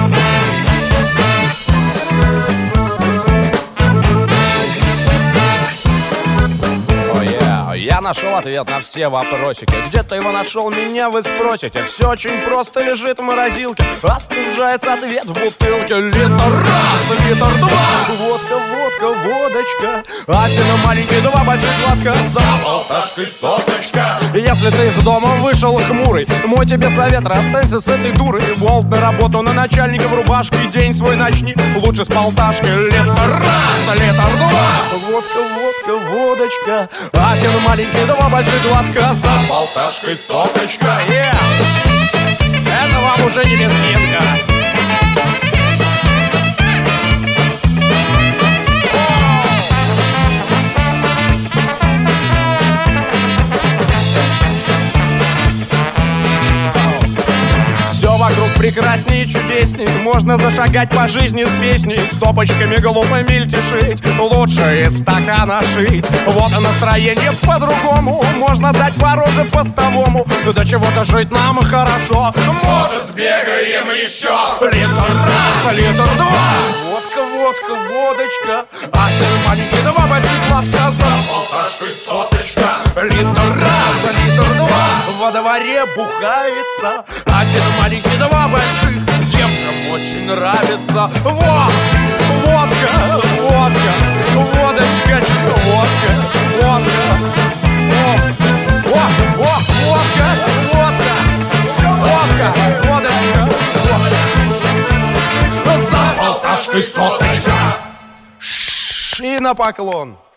Я нашел ответ на все вопросики. Где ты его нашел, меня вы спросите. Все очень просто, лежит в морозилке. Остужается ответ в бутылке. Литр раз, литр два. Водка, водка, водочка. Один маленький, два больших глотка. За полташкой соточка. Если ты из дома вышел хмурый, мой тебе совет: расстанься с этой дурой. Волк на работу, на начальника в рубашке. День свой начни лучше с полташки. Литр раз, литр два. Водка, водка, водочка. Один маленький, два больших глотка. За полташкой соточка. Это вам уже не Лезгинка. Вокруг прекрасней и чудесней. Можно зашагать по жизни с песней, с топочками глупо мельтешить, лучше из стакана шить. Вот и настроение по-другому. Можно дать по роже постовому. До чего-то жить нам хорошо. Может, сбегаем еще. Литр раз, литр два. Водка, водка, водочка. Один маленький, два больших глотка. За полташкой соточка. Литр раз, литр два. Во дворе бухается. Один маленький, два больших. Девкам очень нравится. Вот, водка, водка, водочка, водка, водка. Водка, водка, водка, водочка, водка. За полташкой соточка. И на поклон.